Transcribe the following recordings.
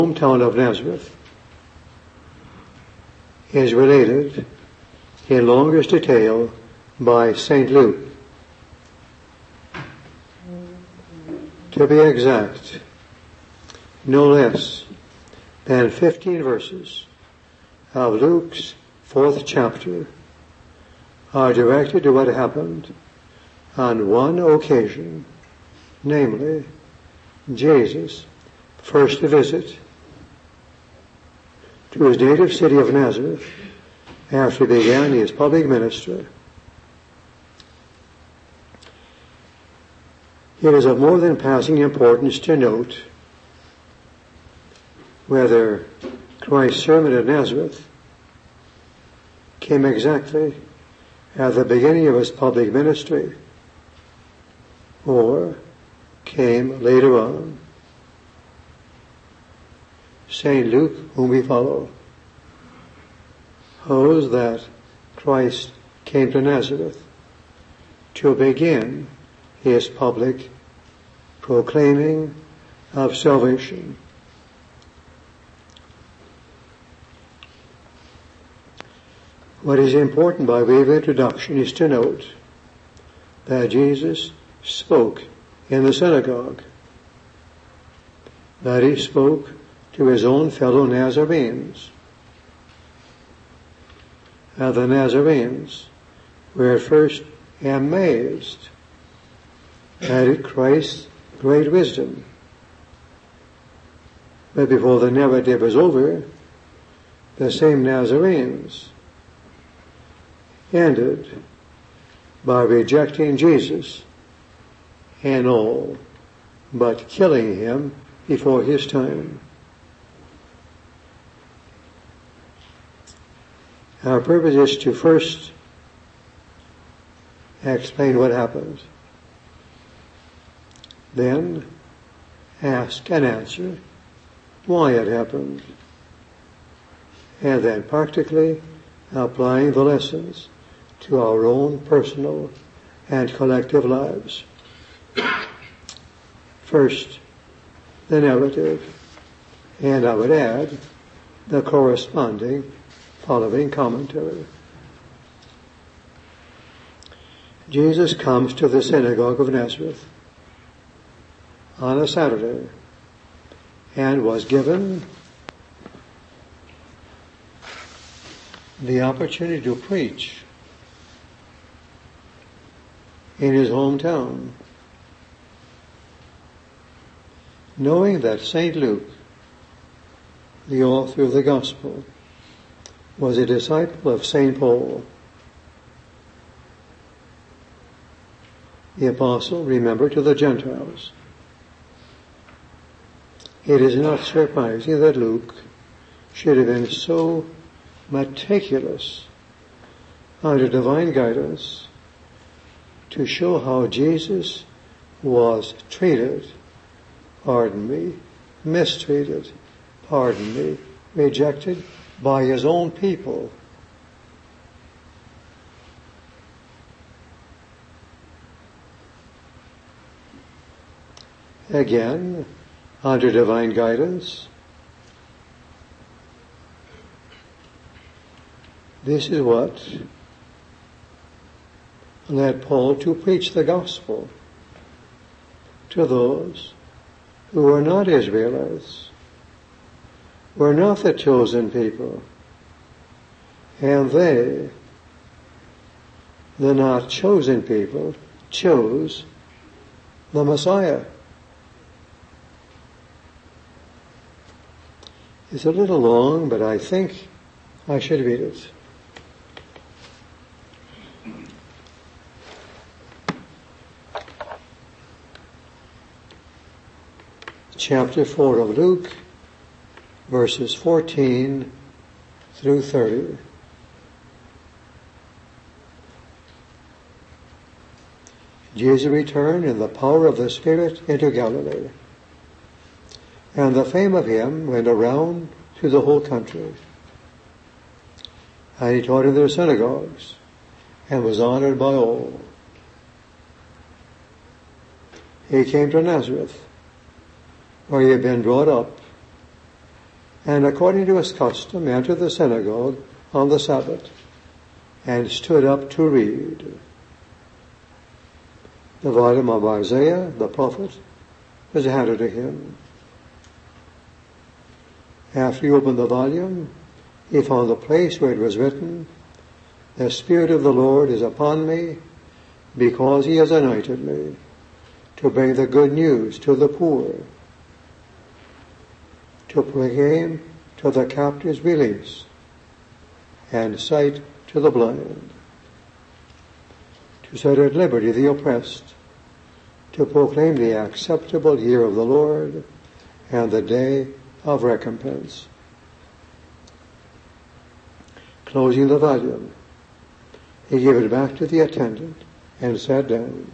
hometown of Nazareth is related in longest detail by St. Luke. To be exact, no less than 15 verses of Luke's 4th chapter are directed to what happened on one occasion, namely Jesus' first visit to his native city of Nazareth after he began his public ministry. It is of more than passing importance to note whether Christ's sermon at Nazareth came exactly at the beginning of his public ministry or came later on. St. Luke, whom we follow, holds that Christ came to Nazareth to begin his public proclaiming of salvation. What is important by way of introduction is to note that Jesus spoke in the synagogue, that he spoke to his own fellow Nazarenes. And the Nazarenes were at first amazed at Christ's great wisdom. But before the narrative was over, the same Nazarenes ended by rejecting Jesus and all but killing him before his time. Our purpose is to first explain what happened, then ask and answer why it happened, and then practically applying the lessons to our own personal and collective lives. First, the narrative, and I would add the corresponding following commentary. Jesus comes to the synagogue of Nazareth on a Saturday and was given the opportunity to preach in his hometown, knowing that St. Luke, the author of the Gospel, was a disciple of St. Paul. The apostle, remember, to the Gentiles. It is not surprising that Luke should have been so meticulous under divine guidance to show how Jesus was mistreated, rejected by his own people. Again, under divine guidance, this is what led Paul to preach the gospel to those who were not Israelites, were not the chosen people, and they, the not chosen people, chose the Messiah. It's a little long, but I think I should read it. Chapter 4 of Luke, verses 14 through 30. Jesus returned in the power of the Spirit into Galilee, and the fame of him went around through the whole country. And he taught in their synagogues, and was honored by all. He came to Nazareth, where he had been brought up, and according to his custom entered the synagogue on the Sabbath, and stood up to read. The volume of Isaiah, the prophet, was handed to him. After he opened the volume, he found the place where it was written, "The Spirit of the Lord is upon me, because he has anointed me to bring the good news to the poor, to proclaim to the captives release, and sight to the blind, to set at liberty the oppressed, to proclaim the acceptable year of the Lord, and the day of recompense." Closing the volume, he gave it back to the attendant and sat down.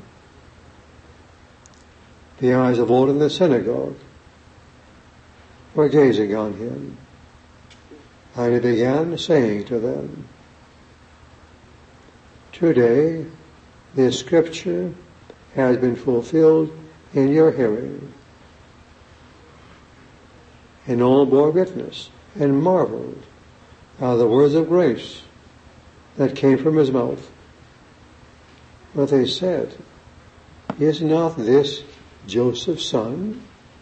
The eyes of all in the synagogue were gazing on him, and he began saying to them, "Today this scripture has been fulfilled in your hearing." And all bore witness and marveled at the words of grace that came from his mouth. But they said, "Is not this Joseph's son?"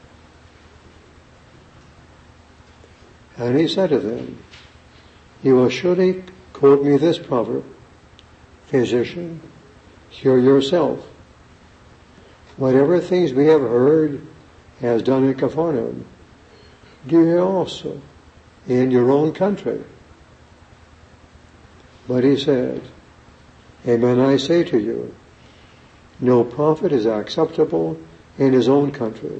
And he said to them, "You will surely quote me this proverb, 'Physician, cure yourself. Whatever things we have heard has done in Capernaum, do here also in your own country." But he said, "Amen, I say to you, no prophet is acceptable in his own country.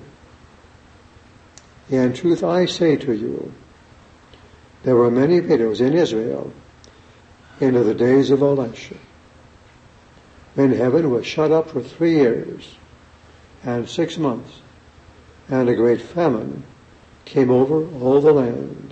In truth, I say to you, there were many widows in Israel in the days of Elisha, when heaven was shut up for 3 years and 6 months, and a great famine came over all the land.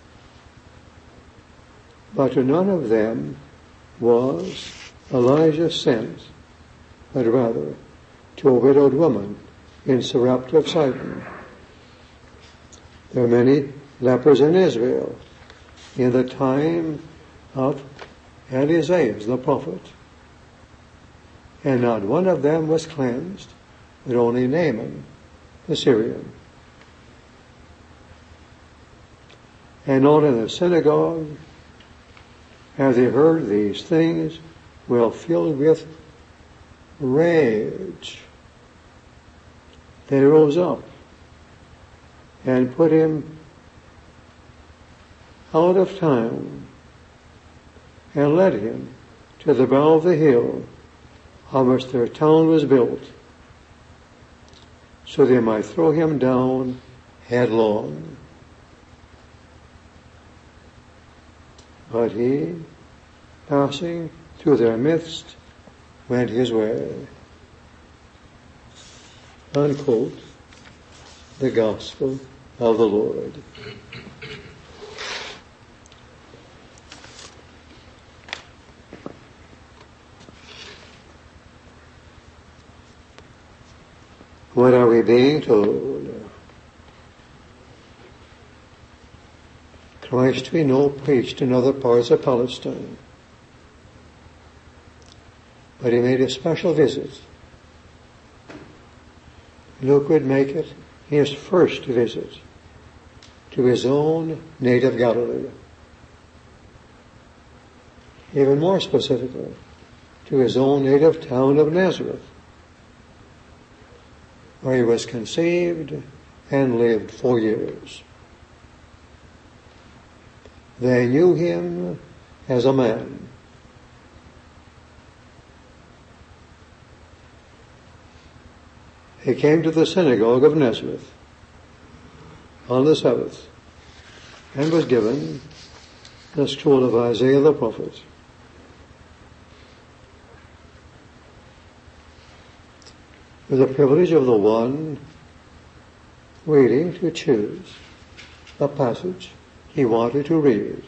But to none of them was Elijah sent, but rather to a widowed woman in Sarepta of Sidon. There were many lepers in Israel in the time of Eliseus the prophet, and not one of them was cleansed, but only Naaman the Syrian. And all in the synagogue, as they heard these things, were filled with rage. They rose up and put him out of town and led him to the brow of the hill on which their town was built, so they might throw him down headlong. But he, passing through their midst, went his way. Unquote. The Gospel of the Lord. What are we being told? Christ, we know, preached in other parts of Palestine, but he made a special visit. Luke would make it his first visit to his own native Galilee. Even more specifically, to his own native town of Nazareth, where he was conceived and lived 4 years. They knew him as a man. He came to the synagogue of Nazareth on the Sabbath and was given the scroll of Isaiah the prophet. With the privilege of the one waiting to choose the passage he wanted to read,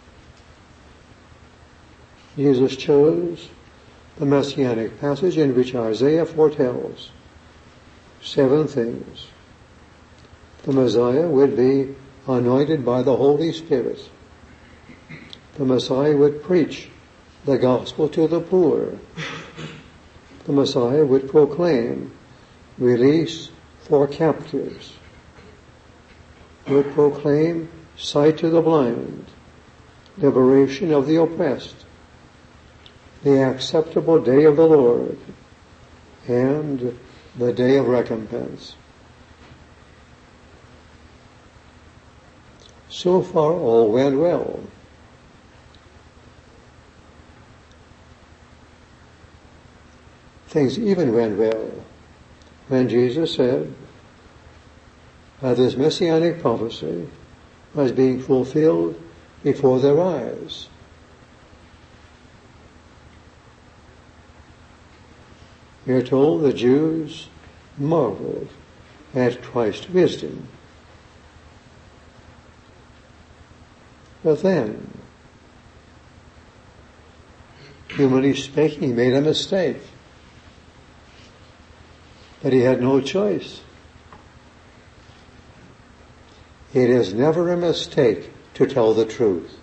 Jesus chose the messianic passage in which Isaiah foretells 7 things the Messiah would be anointed by the Holy Spirit. The Messiah would preach the gospel to the poor. The Messiah would proclaim release for captives. Would proclaim sight to the blind, liberation of the oppressed, the acceptable day of the Lord, and the day of recompense. So far all went well. Things even went well when Jesus said that this messianic prophecy was being fulfilled before their eyes. We are told the Jews marveled at Christ's wisdom. But then, humanly speaking, he made a mistake. But he had no choice. It is never a mistake to tell the truth.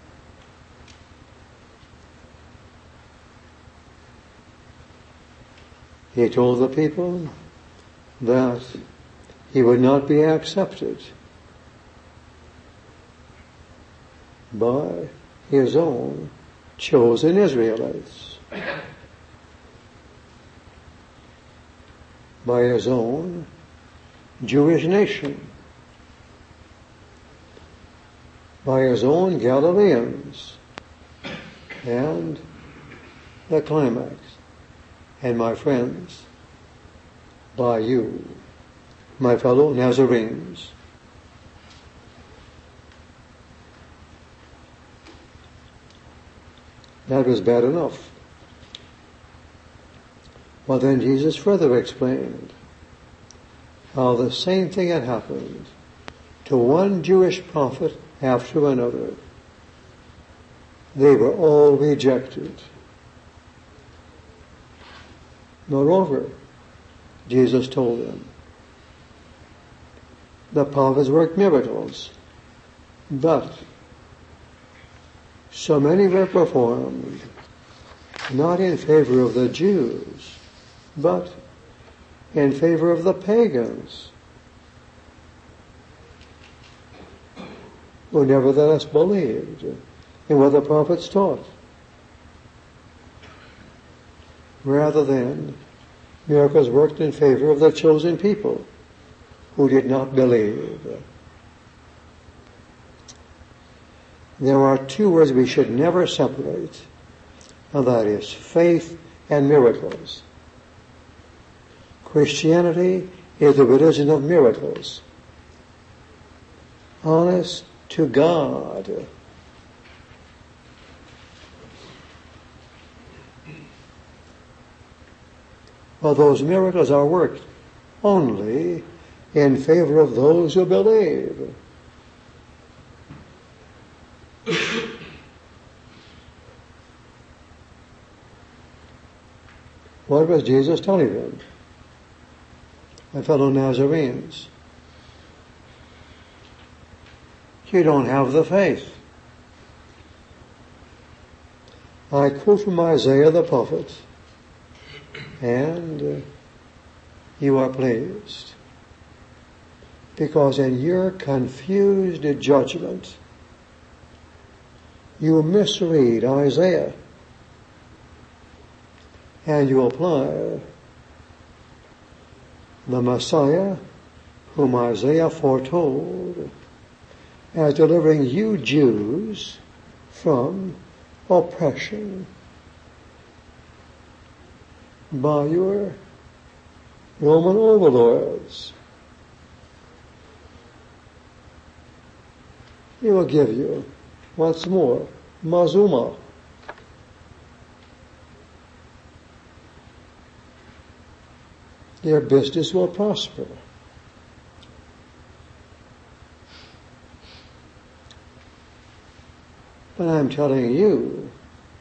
He told the people that he would not be accepted by his own chosen Israelites, by his own Jewish nation, by his own Galileans, and the climax, and my friends, by you, my fellow Nazarenes. That was bad enough. Well, then Jesus further explained how the same thing had happened to one Jewish prophet after another. They were all rejected. Moreover, Jesus told them, the prophets worked miracles, but so many were performed not in favor of the Jews, but in favor of the pagans, who nevertheless believed in what the prophets taught, rather than miracles worked in favor of the chosen people who did not believe. There are two words we should never separate, and that is faith and miracles. Christianity is the religion of miracles. Honest to God. Well, those miracles are worked only in favor of those who believe. What was Jesus telling them? My fellow Nazarenes, you don't have the faith. I quote from Isaiah the prophet, and you are pleased, because in your confused judgment you misread Isaiah and you apply the Messiah whom Isaiah foretold as delivering you Jews from oppression by your Roman overlords. He will give you, once more, Mazuma. Your business will prosper. But I'm telling you,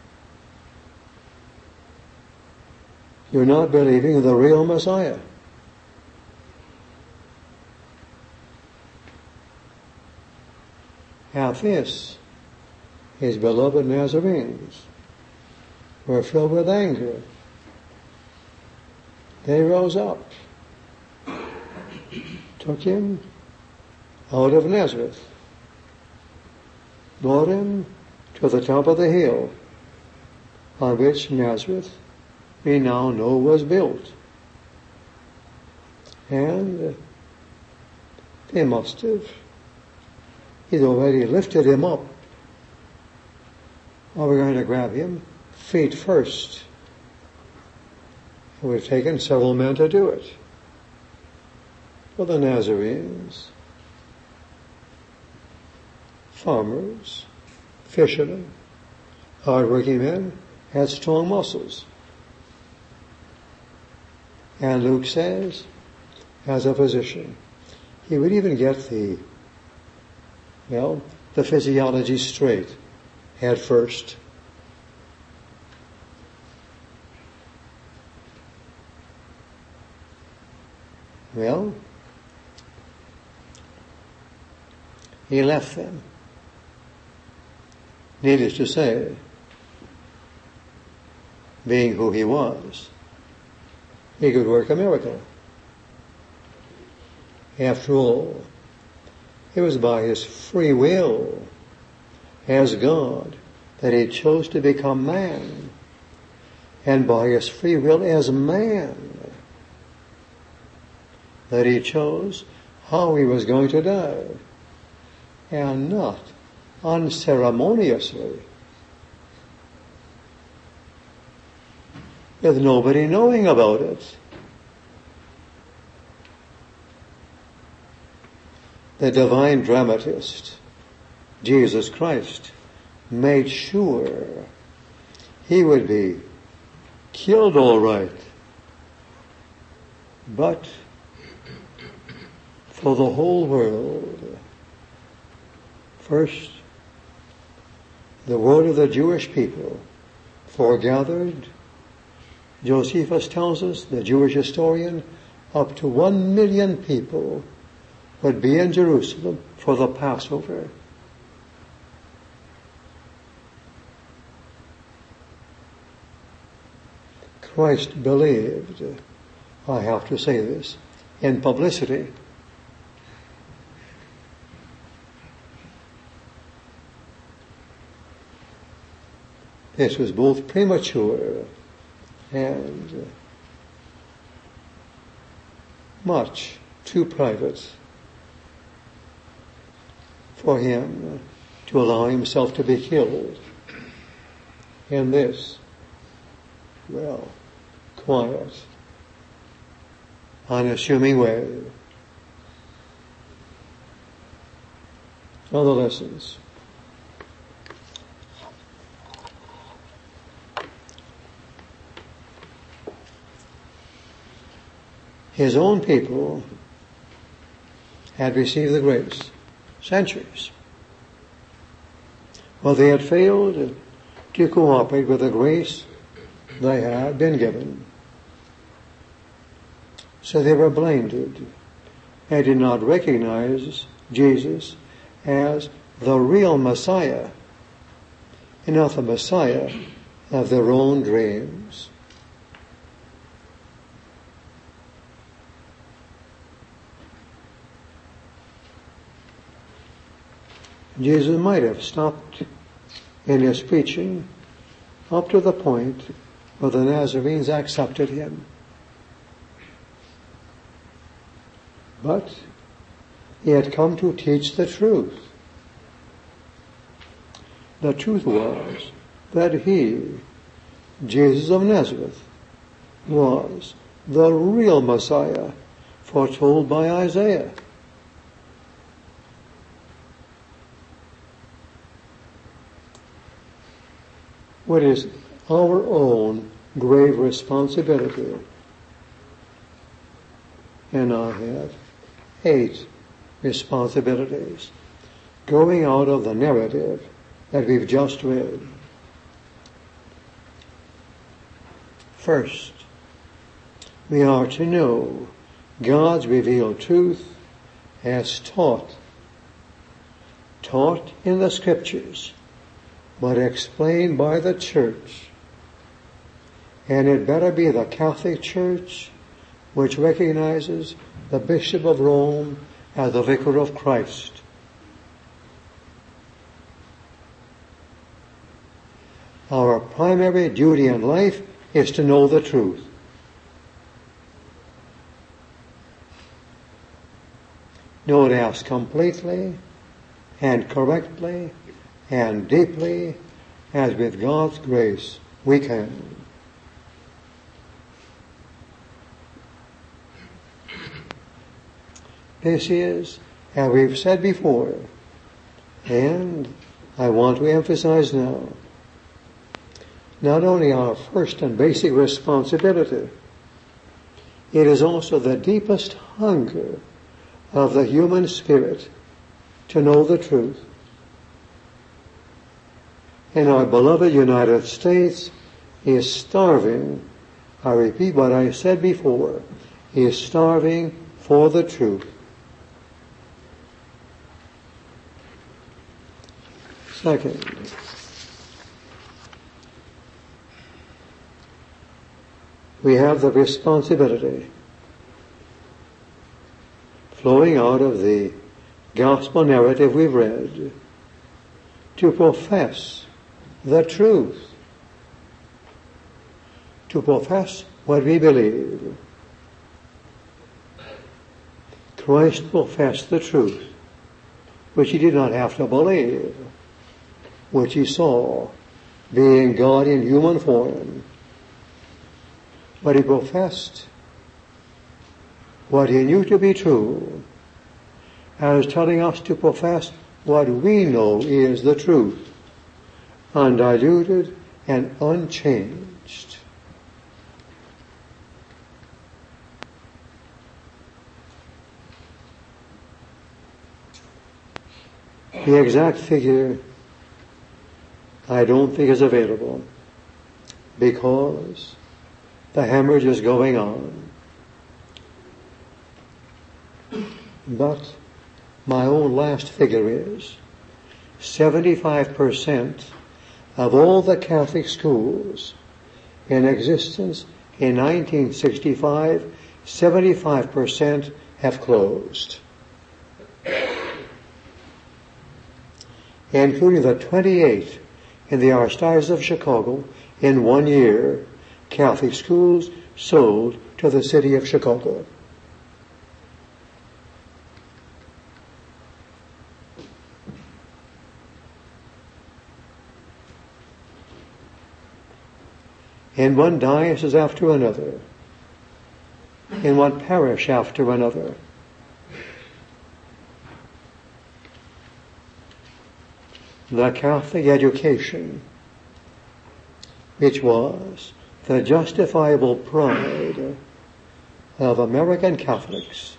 you're not believing in the real Messiah. At this, his beloved Nazarenes were filled with anger. They rose up, took him out of Nazareth, brought him to the top of the hill on which Nazareth, we now know, was built. And they must have. He'd already lifted him up. Or we're going to grab him feet first. It would have taken several men to do it. For the Nazarenes, farmers, fishermen, hard-working men, had strong muscles. And Luke says, as a physician, he would even get the physiology straight at first. Well, he left them. Needless to say, being who he was, he could work a miracle. After all, it was by his free will as God that he chose to become man, and by his free will as man that he chose how he was going to die, and not unceremoniously, with nobody knowing about it. The divine dramatist, Jesus Christ, made sure he would be killed all right, but for the whole world. First, the word of the Jewish people foregathered. Josephus tells us, the Jewish historian, up to 1 million people would be in Jerusalem for the Passover. Christ believed, I have to say this, in publicity. This was both premature and much too private for him to allow himself to be killed in this, quiet, unassuming way. Other lessons. His own people had received the grace centuries. Well, they had failed to cooperate with the grace they had been given. So they were blinded and did not recognize Jesus as the real Messiah, and not the Messiah of their own dreams. Jesus might have stopped in his preaching up to the point where the Nazarenes accepted him. But he had come to teach the truth. The truth was that he, Jesus of Nazareth, was the real Messiah foretold by Isaiah. What is our own grave responsibility? And I have 8 responsibilities growing out of the narrative that we've just read. First, we are to know God's revealed truth as taught taught in the Scriptures, but explained by the Church. And it better be the Catholic Church, which recognizes the Bishop of Rome as the Vicar of Christ. Our primary duty in life is to know the truth. Know it as completely and correctly and deeply as with God's grace we can. This is, as we've said before, and I want to emphasize now, not only our first and basic responsibility, it is also the deepest hunger of the human spirit to know the truth. And our beloved United States is starving, I repeat what I said before, is starving for the truth. Second, we have the responsibility flowing out of the gospel narrative we've read to profess the truth, to profess what we believe. Christ professed the truth, which he did not have to believe, which he saw, being God in human form. But he professed what he knew to be true, as telling us to profess what we know is the truth, undiluted and unchanged. The exact figure I don't think is available because the hemorrhage is going on. But my own last figure is 75% of all the Catholic schools in existence in 1965, 75% have closed, including the 28 in the Archdiocese of Chicago. In 1 year, Catholic schools sold to the city of Chicago. In one diocese after another, in one parish after another. The Catholic education, which was the justifiable pride of American Catholics,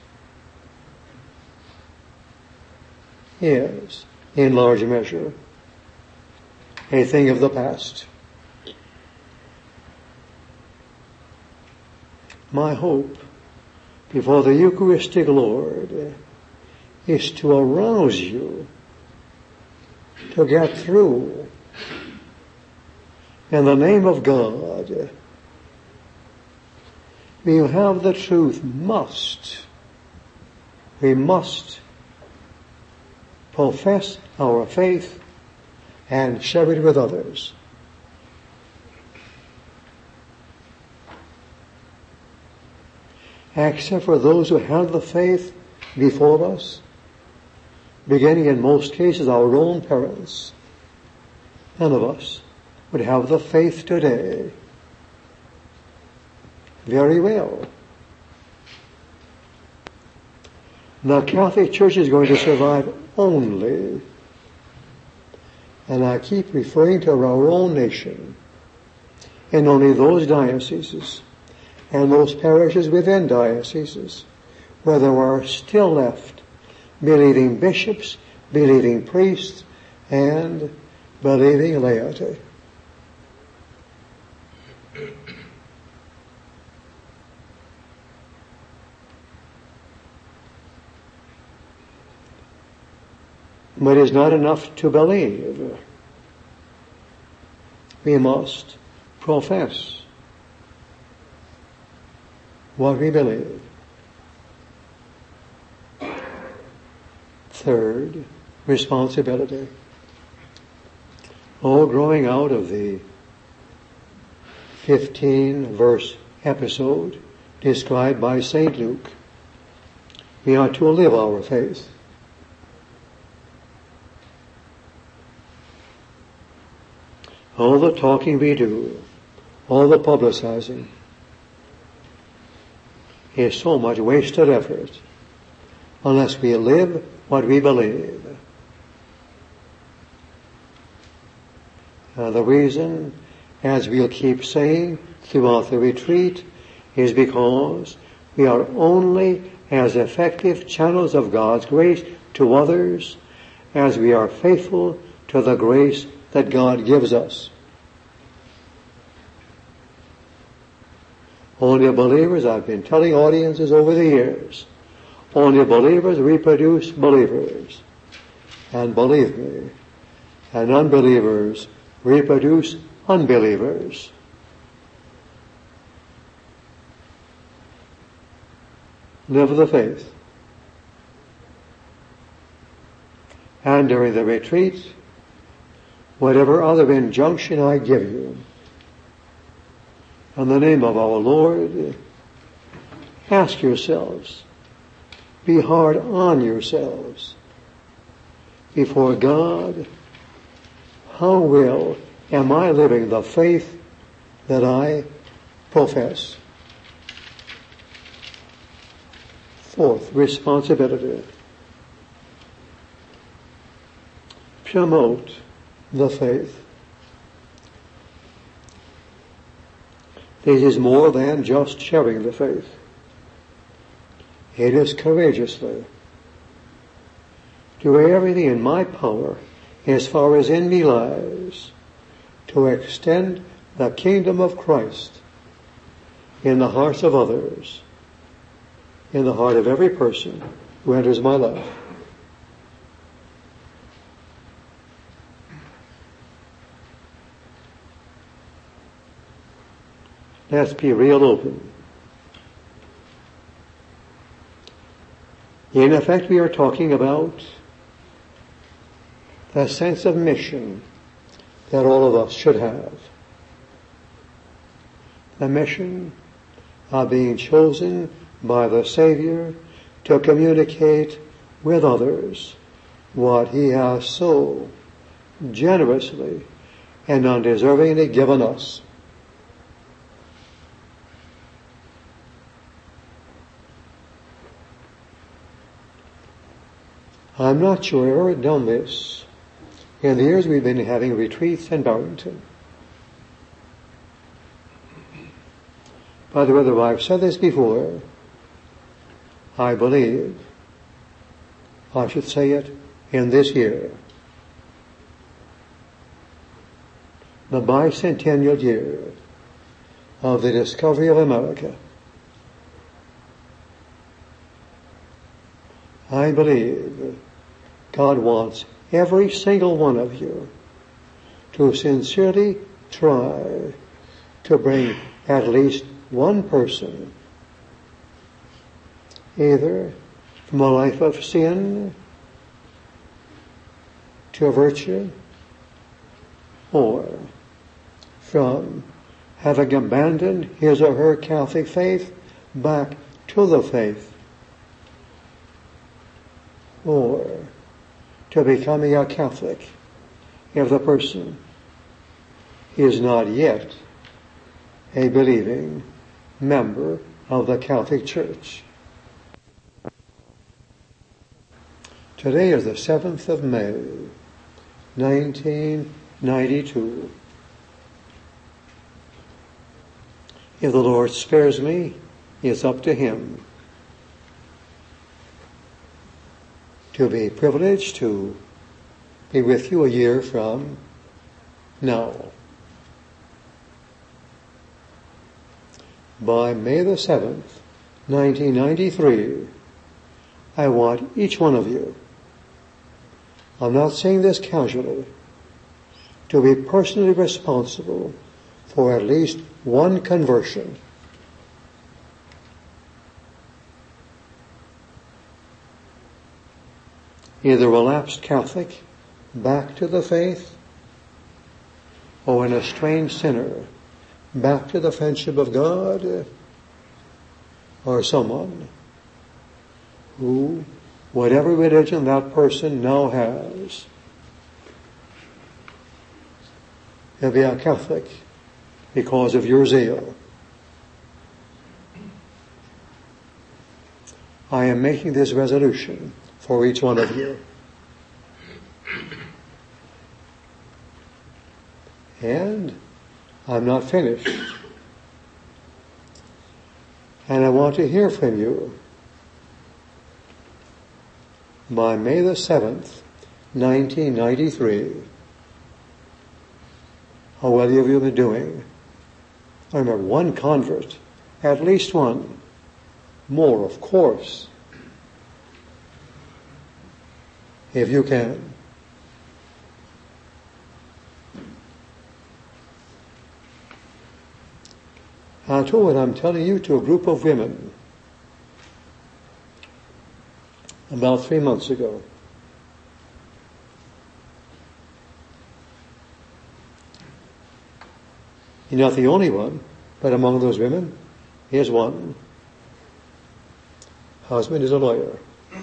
is, in large measure, a thing of the past. My hope before the Eucharistic Lord is to arouse you to get through. In the name of God, we who have the truth we must profess our faith and share it with others. Except for those who held the faith before us, beginning in most cases our own parents, none of us would have the faith today. Very well. The Catholic Church is going to survive only, and I keep referring to our own nation, in only those dioceses and those parishes within dioceses where there are still left believing bishops, believing priests, and believing laity. But it is not enough to believe. We must profess what we believe. Third, responsibility. Growing out of the 15-verse episode described by St. Luke, we are to live our faith. All the talking we do, all the publicizing, is so much wasted effort unless we live what we believe. The reason, as we'll keep saying throughout the retreat, is because we are only as effective channels of God's grace to others as we are faithful to the grace that God gives us. Only believers, I've been telling audiences over the years, only believers reproduce believers. And believe me, and unbelievers reproduce unbelievers. Live the faith. And during the retreat, whatever other injunction I give you, in the name of our Lord, ask yourselves, be hard on yourselves before God, how well am I living the faith that I profess? Fourth, responsibility. Promote the faith. This is more than just sharing the faith. It is courageously do everything in my power, as far as in me lies, to extend the kingdom of Christ in the hearts of others, in the heart of every person who enters my life. Let's be real open. In effect, we are talking about the sense of mission that all of us should have. The mission of being chosen by the Savior to communicate with others what He has so generously and undeservingly given us. I'm not sure I've ever done this in the years we've been having retreats in Barrington. By the way, I've said this before, I believe I should say it in this year, the bicentennial year of the discovery of America. I believe God wants every single one of you to sincerely try to bring at least one person either from a life of sin to virtue, or from having abandoned his or her Catholic faith back to the faith, or to becoming a Catholic if the person is not yet a believing member of the Catholic Church. Today is the 7th of May, 1992. If the Lord spares me, it's up to Him. To be privileged to be with you a year from now. By May the 7th, 1993, I want each one of you I'm not saying this casually, to be personally responsible for at least one conversion. Either a lapsed Catholic back to the faith, or an estranged sinner back to the friendship of God, or someone who, whatever religion that person now has, he'll be a Catholic because of your zeal. I am making this resolution for each one of you. And I'm not finished. And I want to hear from you by May the 7th, 1993. How well have you been doing? I remember one convert, at least one. More, of course. If you can. I told what I'm telling you to a group of women about 3 months ago. You're not the only one, but among those women, here's one. Husband is a lawyer.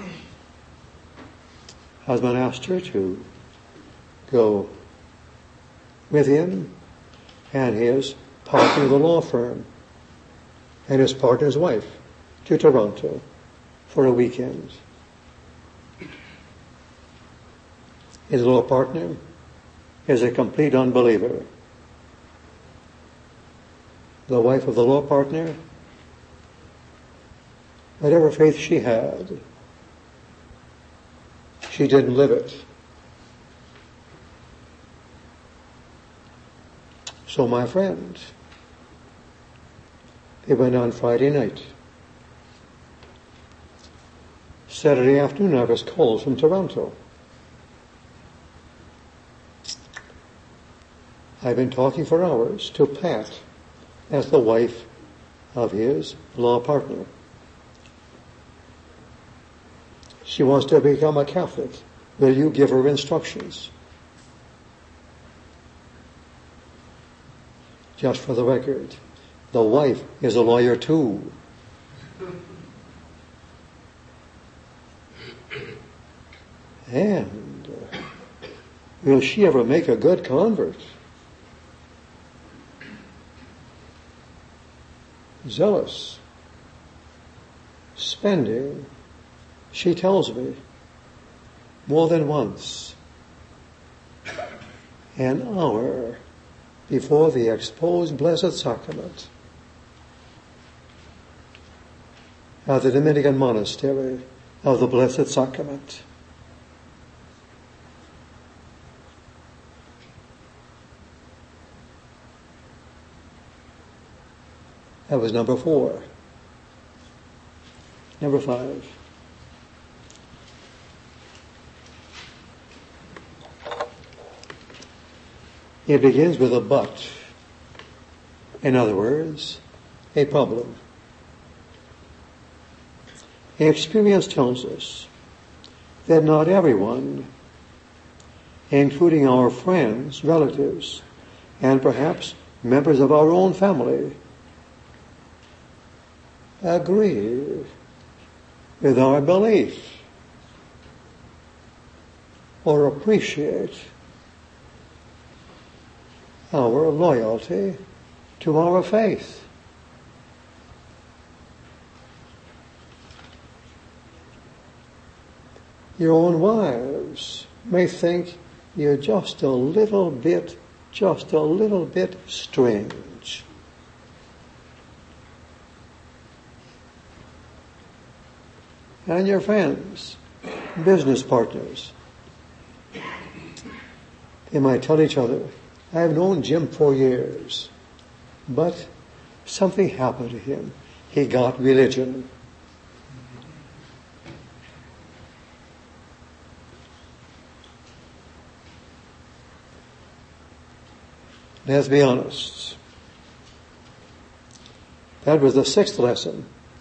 Husband asked her to go with him and his partner of the law firm and his partner's wife to Toronto for a weekend. His law partner is a complete unbeliever. The wife of the law partner, whatever faith she had, she didn't live it. So my friend, they went on Friday night. Saturday afternoon I was called from Toronto. I've been talking for hours to Pat as the wife of his law partner. She wants to become a Catholic. Will you give her instructions? Just for the record, the wife is a lawyer too. And will she ever make a good convert? Zealous, spending, she tells me, more than once, an hour before the exposed Blessed Sacrament at the Dominican Monastery of the Blessed Sacrament. That was number 4. Number 5. It begins with a but. In other words, a problem. Experience tells us that not everyone, including our friends, relatives, and perhaps members of our own family, agree with our belief or appreciate our loyalty to our faith. Your own wives may think you're just a little bit strange. And your friends, business partners, they might tell each other, I've known Jim for years, but something happened to him. He got religion. Let's be honest. That was the 6th lesson.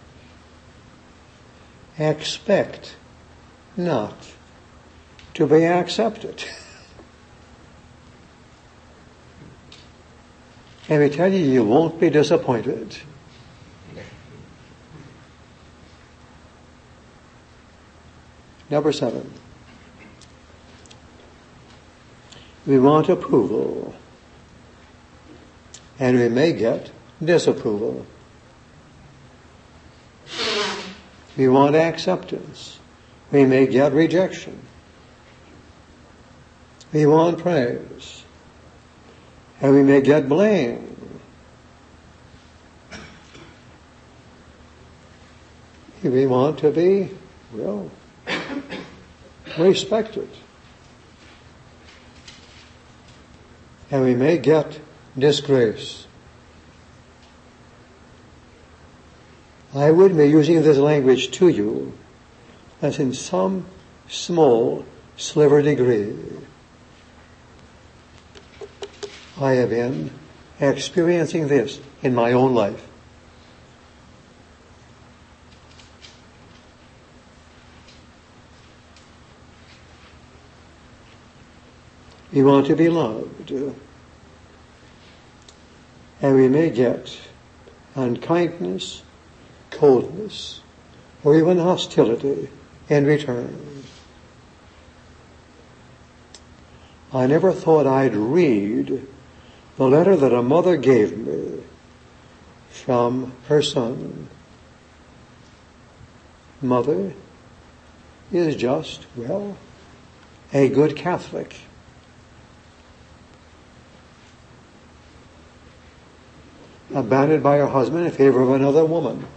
Expect not to be accepted. Let me tell you, you won't be disappointed. Number 7. We want approval, and we may get disapproval. We want acceptance. We may get rejection. We want praise, and we may get blame. We want to be, well, respected. And we may get disgrace. I would be using this language to you as in some small sliver degree I have been experiencing this in my own life. We want to be loved, and we may get unkindness, coldness, or even hostility in return. I never thought I'd read the letter that a mother gave me from her son. Mother is just, well, a good Catholic. Abandoned by her husband in favor of another woman.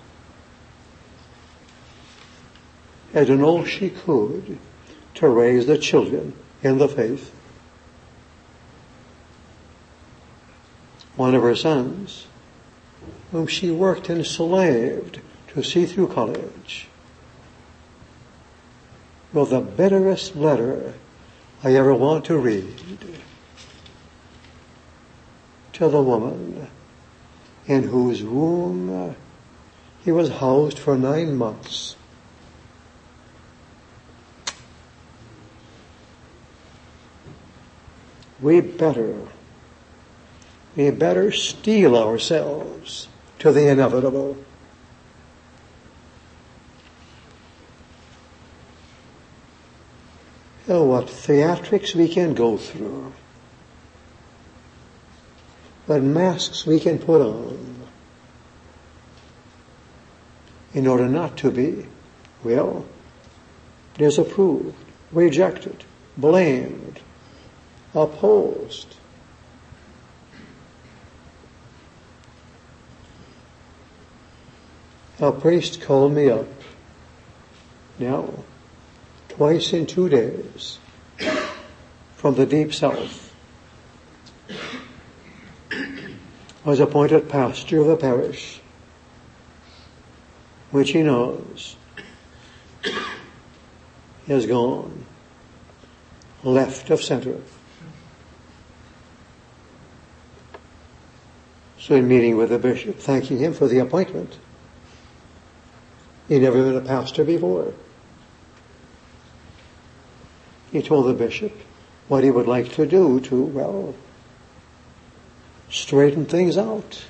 Had done all she could to raise the children in the faith. One of her sons, whom she worked and slaved to see through college, wrote the bitterest letter I ever want to read to the woman in whose womb he was housed for 9 months. We better steel ourselves to the inevitable. Oh, what theatrics we can go through. What masks we can put on in order not to be, well, disapproved, rejected, blamed, opposed. A priest called me up now, twice in 2 days, from the deep south. Was appointed pastor of the parish, which he knows he has gone left of center. So in meeting with the bishop, thanking him for the appointment, he'd never been a pastor before. He told the bishop what he would like to do to, well, straighten things out.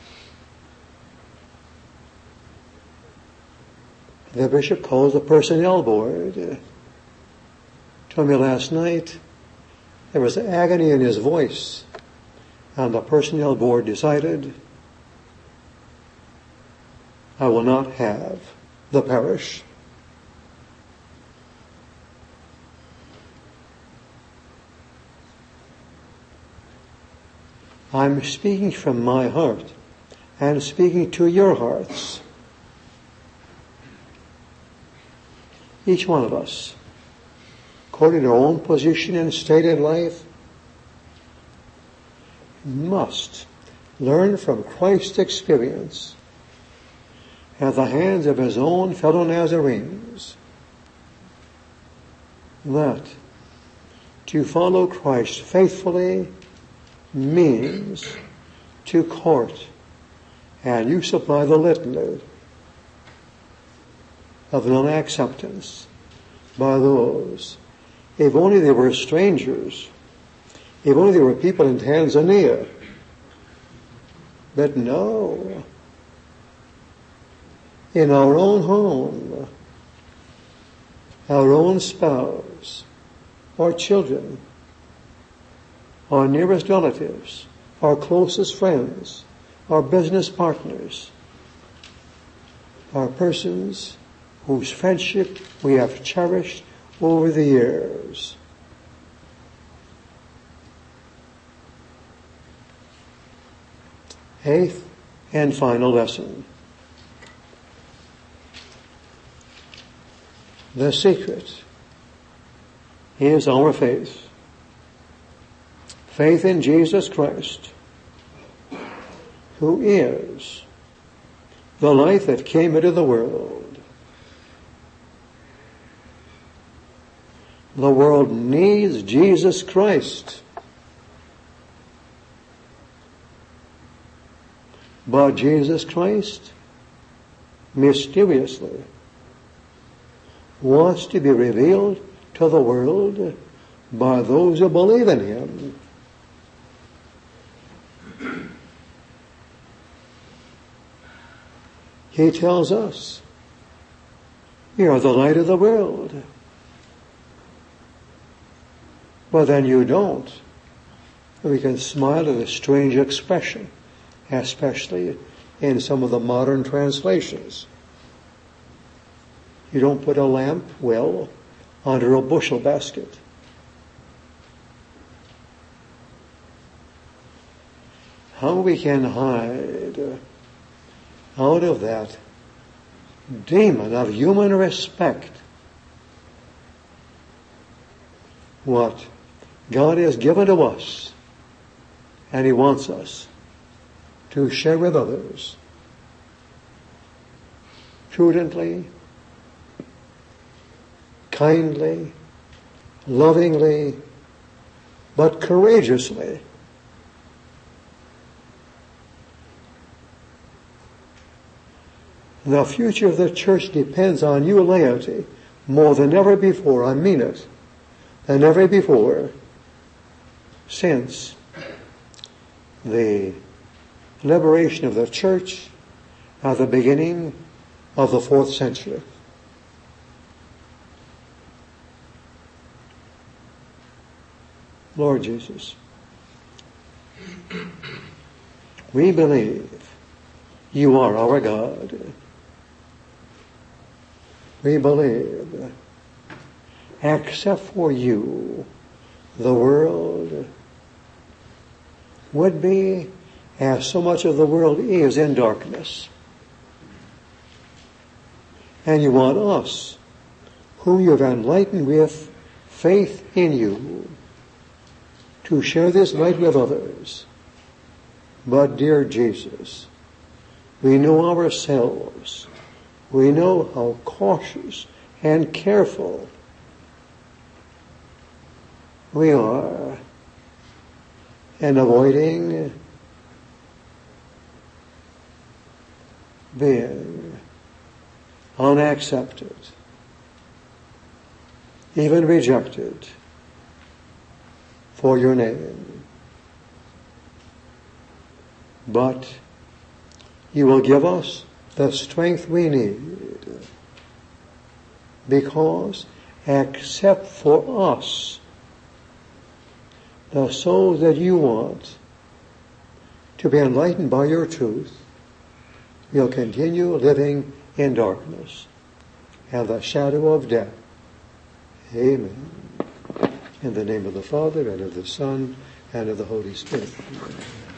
The bishop called the personnel board. Told me last night there was agony in his voice, and the personnel board decided, I will not have the parish. I'm speaking from my heart and speaking to your hearts. Each one of us, according to our own position and state in life, must learn from Christ's experience at the hands of his own fellow Nazarenes that to follow Christ faithfully means to court, and you supply the litany of non-acceptance by those. If only they were strangers, if only they were people in Tanzania. But no, in our own home, our own spouse, our children, our nearest relatives, our closest friends, our business partners, our persons whose friendship we have cherished over the years. Eighth and final lesson. The secret is our faith. Faith in Jesus Christ, who is the light that came into the world. The world needs Jesus Christ. But Jesus Christ mysteriously wants to be revealed to the world by those who believe in Him. He tells us, you are the light of the world. Well, then you don't. We can smile at a strange expression, especially in some of the modern translations. You don't put a lamp, well, under a bushel basket. How we can hide out of that demon of human respect what God has given to us, and He wants us to share with others prudently, kindly, lovingly, but courageously. The future of the church depends on you, laity, more than ever before. I mean it. Than ever before, since the liberation of the church at the beginning of the 4th century. Lord Jesus, we believe You are our God. We believe, except for You, the world would be as so much of the world is in darkness. And You want us, whom You have enlightened with faith in You, to share this light with others. But, dear Jesus, we know ourselves. We know how cautious and careful we are in avoiding being unaccepted, even rejected for Your name. But You will give us the strength we need, because except for us, the souls that You want to be enlightened by Your truth will continue living in darkness and the shadow of death. Amen. In the name of the Father, and of the Son, and of the Holy Spirit. Amen.